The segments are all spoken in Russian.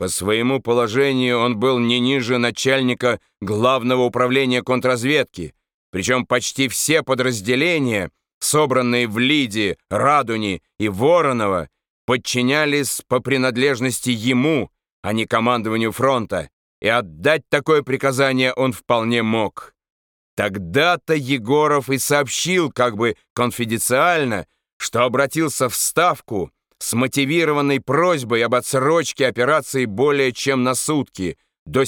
По своему положению он был не ниже начальника Главного управления контрразведки, причем почти все подразделения, собранные в Лиде, Радуне и Воронова, подчинялись по принадлежности ему, а не командованию фронта, и отдать такое приказание он вполне мог. Тогда-то Егоров и сообщил, как бы конфиденциально, что обратился в Ставку с мотивированной просьбой об отсрочке операции более чем на сутки, до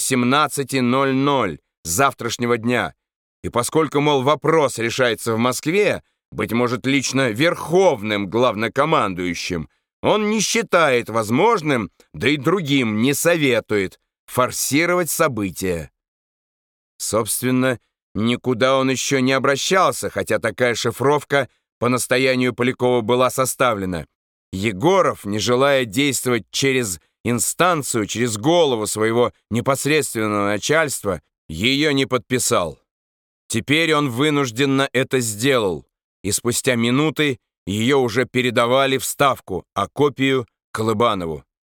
17:00 завтрашнего дня. И поскольку, мол, вопрос решается в Москве, быть может, лично верховным главнокомандующим, он не считает возможным, да и другим не советует, форсировать события. Собственно, никуда он еще не обращался, хотя такая шифровка по настоянию Полякова была составлена. Егоров, не желая действовать через инстанцию, через голову своего непосредственного начальства, ее не подписал. Теперь он вынужденно это сделал, и спустя минуты ее уже передавали в Ставку, а копию — Колыбанову.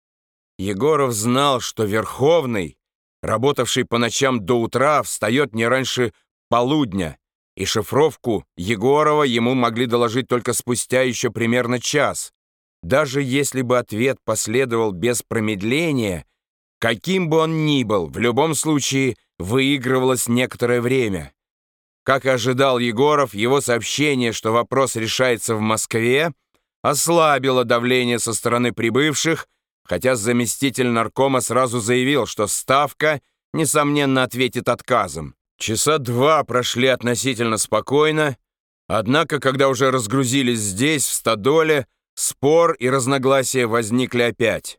Егоров знал, что Верховный, работавший по ночам до утра, встает не раньше полудня, и шифровку Егорова ему могли доложить только спустя еще примерно час. Даже если бы ответ последовал без промедления, каким бы он ни был, в любом случае выигрывалось некоторое время. Как и ожидал Егоров, его сообщение, что вопрос решается в Москве, ослабило давление со стороны прибывших, хотя заместитель наркома сразу заявил, что Ставка, несомненно, ответит отказом. Часа 2 прошли относительно спокойно, однако, когда уже разгрузились здесь, в Стодоле, спор и разногласия возникли опять.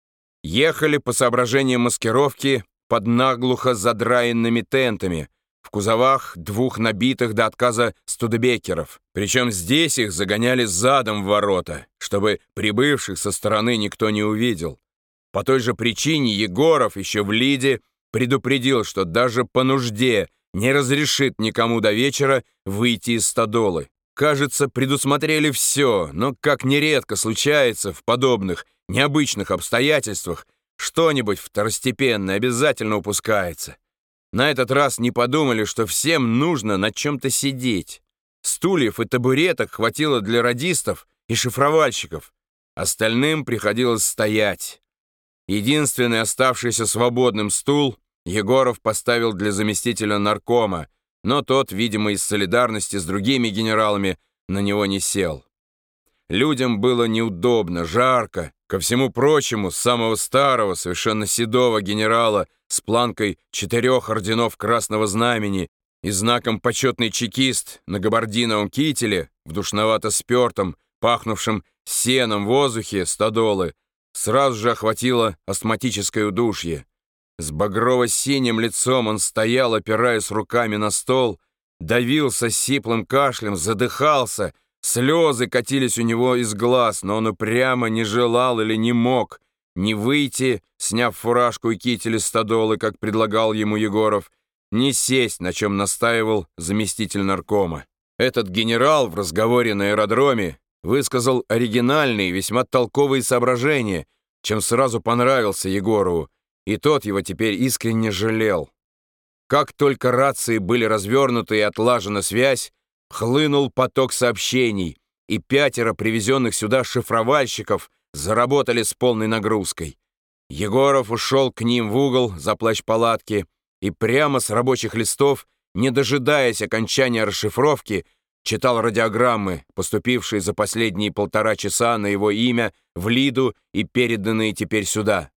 Ехали по соображениям маскировки под наглухо задраенными тентами, в кузовах 2 набитых до отказа студебекеров. Причем здесь их загоняли задом в ворота, чтобы прибывших со стороны никто не увидел. По той же причине Егоров еще в Лиде предупредил, что даже по нужде не разрешит никому до вечера выйти из Стодолы. Кажется, предусмотрели все, но, как нередко случается в подобных необычных обстоятельствах, что-нибудь второстепенное обязательно упускается. На этот раз не подумали, что всем нужно на чем-то сидеть. Стульев и табуреток хватило для радистов и шифровальщиков. Остальным приходилось стоять. Единственный оставшийся свободным стул Егоров поставил для заместителя наркома, но тот, видимо, из солидарности с другими генералами, на него не сел. Людям было неудобно, жарко. Ко всему прочему, самого старого, совершенно седого генерала с планкой 4 орденов Красного Знамени и знаком «Почетный чекист» на габардиновом кителе, в душновато-спертом, пахнувшем сеном воздухе Стодолы, сразу же охватило астматическое удушье. С багрово-синим лицом он стоял, опираясь руками на стол, давился сиплым кашлем, задыхался, слезы катились у него из глаз, но он упрямо не желал или не мог ни выйти, сняв фуражку и китель из Стодолы, как предлагал ему Егоров, ни сесть, на чем настаивал заместитель наркома. Этот генерал в разговоре на аэродроме высказал оригинальные, весьма толковые соображения, чем сразу понравился Егорову, и тот его теперь искренне жалел. Как только рации были развернуты и отлажена связь, хлынул поток сообщений, и 5 привезенных сюда шифровальщиков заработали с полной нагрузкой. Егоров ушел к ним в угол за плащ палатки и прямо с рабочих листов, не дожидаясь окончания расшифровки, читал радиограммы, поступившие за последние 1,5 часа на его имя в Лиду и переданные теперь сюда.